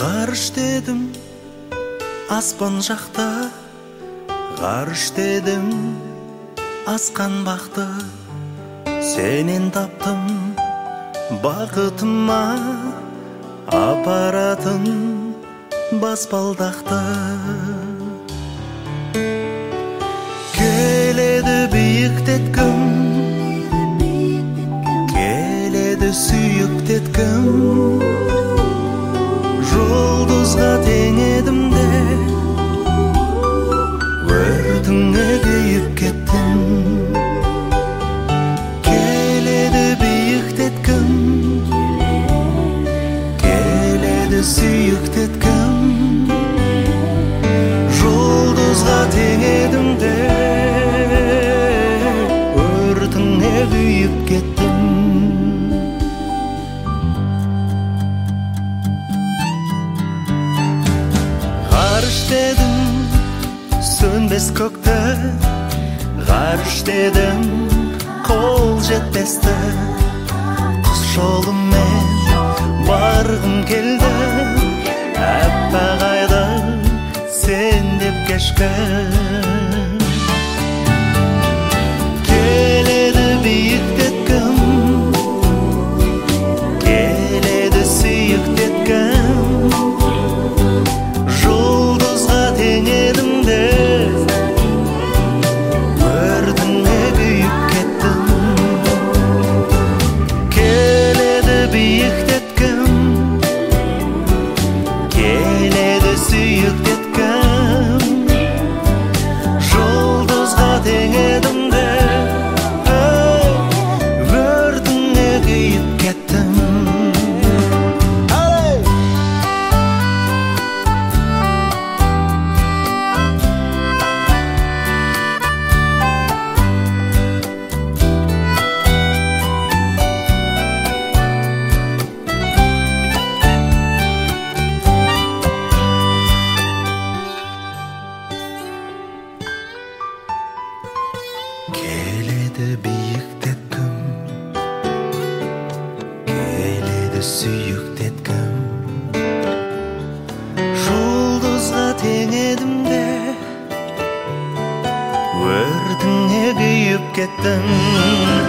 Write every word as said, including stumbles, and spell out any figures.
Ғарыш дедім аспан жақта, ғарыш дедім асқан бақты. Сенен таптым бақытыма апаратын баспалдақты. Келеді биіктеткім, келеді сүйіктеткім. Жұлдызға теңедім де, өртіңе күйіп кеттім. Келеді биіктеткім, келеді сүйіктеткім. Жұлдызға теңедім де, өртіңе күйіп кеттім. Ғарыш дедім сөнбес көкті, ғарыш дедім қол жетпесті. Құс жолымен барғым келді, аппақ айды сен деп кешкі. Келеді биіктеткім, келеді сүйіктеткім. Жұлдызға теңедім де, өртіңе күйіп кеттім. Келеді биіктеткім, келеді сүйіктеткім. Жұлдызға теңедім де, өртіңе күйіп кеттім. Келеді биіктеткім, келеді сүйіктеткім. Жұлдызға теңедім де, өртіңе күйіп кеттім.